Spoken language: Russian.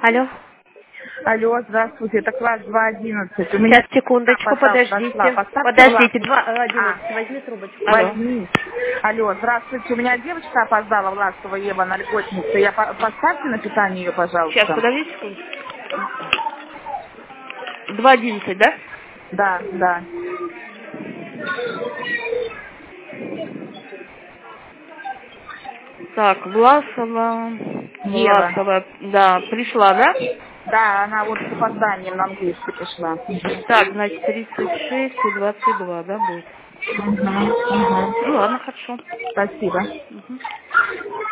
Алло. Алло, здравствуйте, это класс 211. У Сейчас, секундочку, подождите. Подождите, 211, возьми трубочку. Алло. Возьми. Алло, здравствуйте, у меня девочка опоздала, Власова Ева, на льготнице. Поставьте на питание ее, Сейчас, пожалуйста. подождите секундочку. 211, да? Да, да. Так, Власова, Ева. да, пришла, да? Да, она вот с опозданием на английский пришла. Так, значит, 36 и 22, да, будет? Угу. Ну ладно, хорошо. Спасибо. Мгм.